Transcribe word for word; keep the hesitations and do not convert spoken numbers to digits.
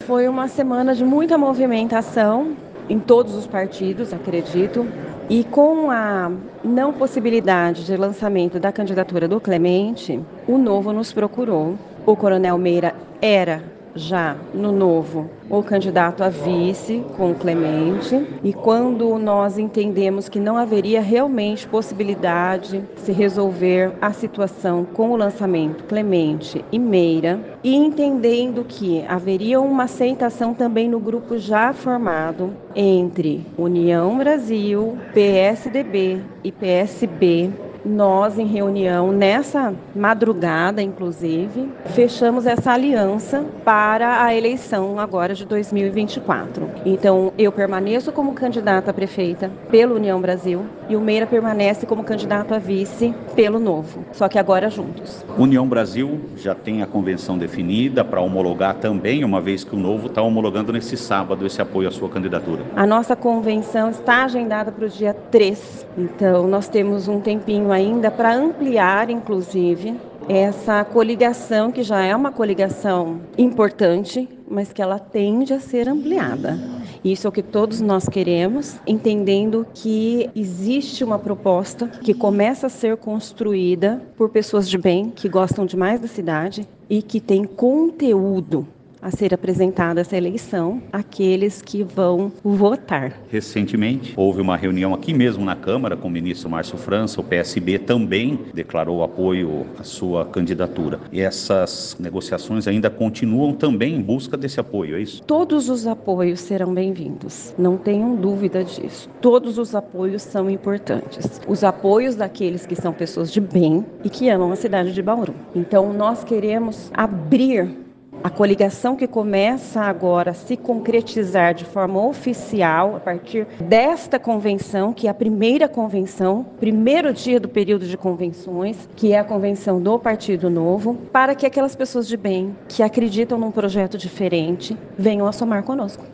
Foi uma semana de muita movimentação em todos os partidos, acredito. E com a não possibilidade de lançamento da candidatura do Clemente, o Novo nos procurou. O Coronel Meira era já no Novo o candidato a vice com o Clemente, e quando nós entendemos que não haveria realmente possibilidade de se resolver a situação com o lançamento Clemente e Meira, e entendendo que haveria uma aceitação também no grupo já formado entre União Brasil, P S D B e P S B, nós, em reunião, nessa madrugada, inclusive, fechamos essa aliança para a eleição agora de dois mil e vinte e quatro. Então, eu permaneço como candidata a prefeita pelo União Brasil e o Meira permanece como candidato a vice pelo Novo, só que agora juntos. União Brasil já tem a convenção definida para homologar também, uma vez que o Novo está homologando nesse sábado esse apoio à sua candidatura. A nossa convenção está agendada para o dia três, então nós temos um tempinho ainda para ampliar, inclusive, essa coligação, que já é uma coligação importante, mas que ela tende a ser ampliada. Isso é o que todos nós queremos, entendendo que existe uma proposta que começa a ser construída por pessoas de bem, que gostam demais da cidade e que tem conteúdo a ser apresentada essa eleição àqueles que vão votar. Recentemente, houve uma reunião aqui mesmo na Câmara com o ministro Márcio França. O P S B também declarou apoio à sua candidatura. E essas negociações ainda continuam também em busca desse apoio, é isso? Todos os apoios serão bem-vindos, não tenham dúvida disso. Todos os apoios são importantes. Os apoios daqueles que são pessoas de bem e que amam a cidade de Bauru. Então, nós queremos abrir a coligação que começa agora a se concretizar de forma oficial a partir desta convenção, que é a primeira convenção, primeiro dia do período de convenções, que é a convenção do Partido Novo, para que aquelas pessoas de bem, que acreditam num projeto diferente, venham a somar conosco.